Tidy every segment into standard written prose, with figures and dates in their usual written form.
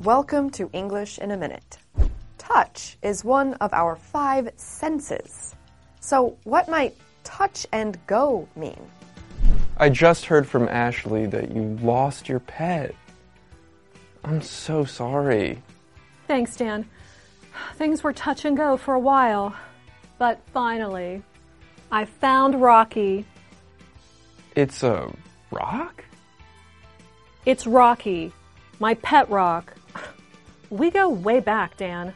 Welcome to English in a Minute. Touch is one of our 5 senses. So what might touch and go mean? I just heard from Ashley that you lost your pet. I'm so sorry. Thanks, Dan. Things were touch and go for a while, but finally, I found Rocky. It's a rock? It's Rocky, my pet rock. We go way back, Dan.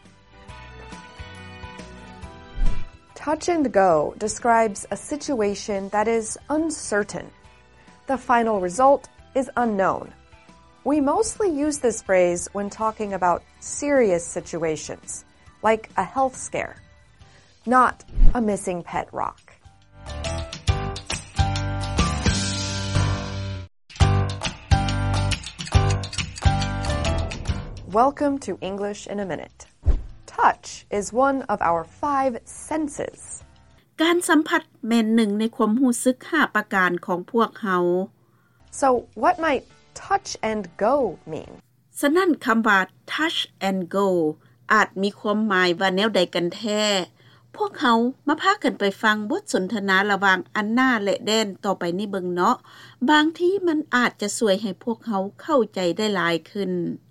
Touch and go describes a situation that is uncertain. The final result is unknown. We mostly use this phrase when talking about serious situations, like a health scare, not a missing pet rock. Welcome to English in a Minute. Touch is one of our 5 senses. การสัมผัสแม่นหนึ่งในความรู้สึก5ประการของพวกเฮา So what might touch and go mean? ฉะนั้นคำว่า touch and go อาจมีความหมายว่าแนวใดกันแท้พวกเฮามาพากันไปฟังบทสนทนาระหว่างอันนาและแดนต่อไปนี้เบิ่งเนาะบางทีมันอาจจะช่วยให้พวกเฮาเข้าใจได้หลายขึ้น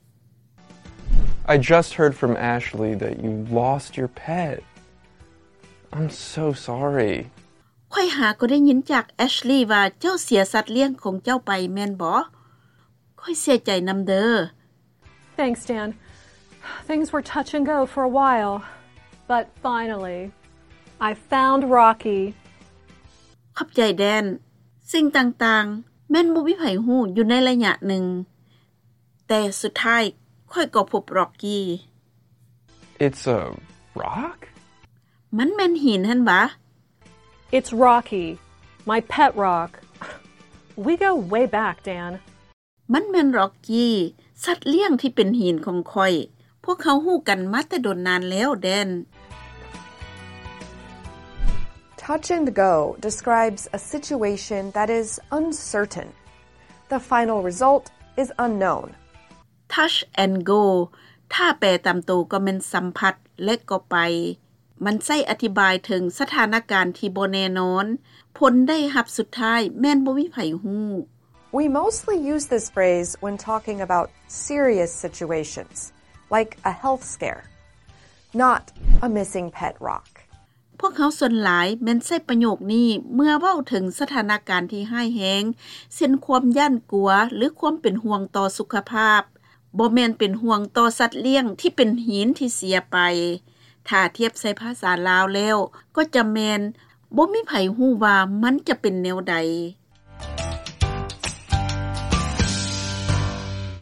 I just heard from Ashley that you lost your pet. I'm so sorry. ค่อยหาก็ได้ยินจาก Ashley ว่าเจ้าเสียสัตว์เลี้ยงของเจ้าไปแม่นบ่ค่อยเสียใจนำเด้อ Thanks, Dan. Things were touch and go for a while, but finally, I found Rocky. ขอบใจแดนสิ่งต่างๆแม่นบ่มีไผฮู้อยู่ในระยะหนึ่งแต่สุดท้ายค่อยก็พบ Rocky It's a rock? มันแม่นหินหั่นบ่ It's Rocky, my pet rock. We go way back, Dan. มันแม่น Rocky สัตว์เลี้ยงที่เป็นหินของข้อยพวกเขาฮู้กันมาแต่โดนนานแล้วแดน Touch and go describes a situation that is uncertain. The final result is unknown. touch and go ถ้าแปลตามตัวก็แม่นสัมผัสและก็ไปมันใช้อธิบายถึงสถานการณ์ที่บ่แน่นอนผลได้รับสุดท้ายแม่นบ่มีไผฮู้ We mostly use this phrase when talking about serious situations, like a health scare, not a missing pet rock. พวกเขาส่วนหลายแม่นใช้ประโยคนี้เมื่อเว้าถึงสถานการณ์ที่ร้ายแรงเช่นความย่านกลัวหรือความเป็นห่วงต่อสุขภาพบ่แม่นเป็นห่วงต่อสัตว์เลี้ยงที่เป็นหินที่เสียไปถ้าเทียบใส่ภาษาลาวแล้วก็จะแม่นบ่มีไผฮู้ว่ามันจะเป็นแนวใด